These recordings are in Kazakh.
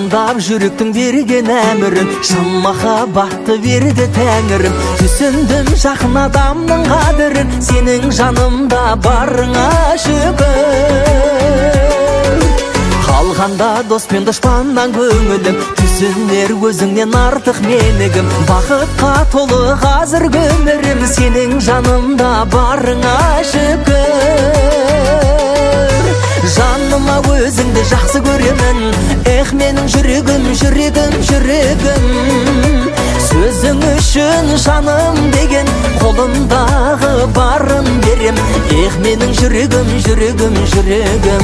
орындап жүректің берген әмірін, шын махаббатты берді тәңірім. Түсіндім жақын адамның қадірін, сенің жанымда барыңа шүкір. Қалғанда дос пен дұшпаннан көңілім, түсінер өзіңнен артық менігім. Бақытқа толы қазір өмірім, сенің жанымда барыңа шүкір. Жаныма өзіңді жақсы көремін, менің жүрегім, жүрегім, жүрегім. Сөзің үшін жаным деген, қолымдағы барын берем. Менің жүрегім, жүрегім, жүрегім.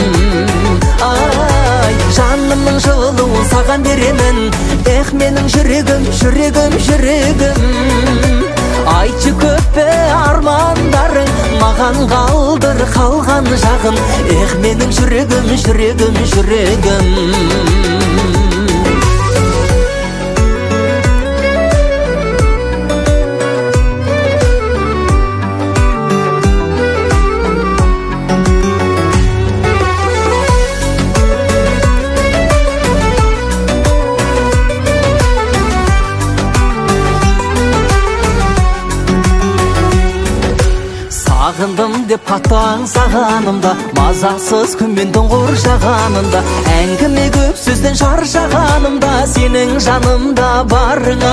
Ай, жанымның жылуын саған беремін. Менің жүрегім, жүрегім, жүрегім. Айтшы көп пе армандарың, маған қалдыр қалған жағын. Менің жүрегім, жүрегім, жүрегім. Сағындым деп қатты аңсағанымда, мазасыз күнмен тұңғыр жағанымда, әңгіме көп сөзден шаршағанымда, сенің жанымда барыңа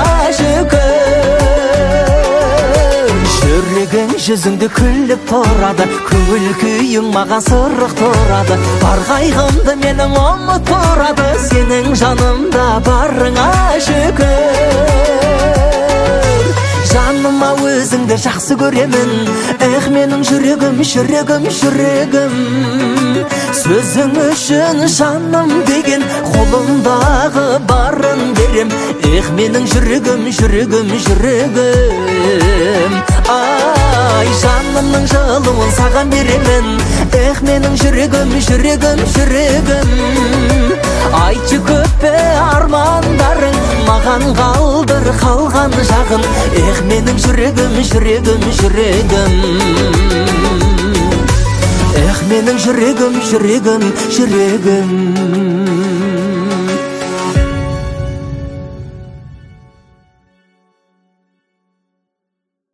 шүкір. Жүрегің жүзіңді күліп тұрады, көңіл күйің маған сырық тұрады. Бар қайғымды менің ұмыттырады, сенің жанымда барыңа шүкір. Жаныма өзіңді жақсы көремін, менің жүрегім, жүрегім, жүрегім. Сөзің үшін жаным деген, қолымдағы барын берем. Менің жүрегім, жүрегім, жүрегім. Ай, жанымның жылуын саған беремін. Менің жүрегім, жүрегім, жүрегім. Айтшы көп пе армандарың, маған қалдыр қалған жағын. Менің жүрегім, жүрегім, жүрегім. Менің жүрегім, жүрегім, жүрегім.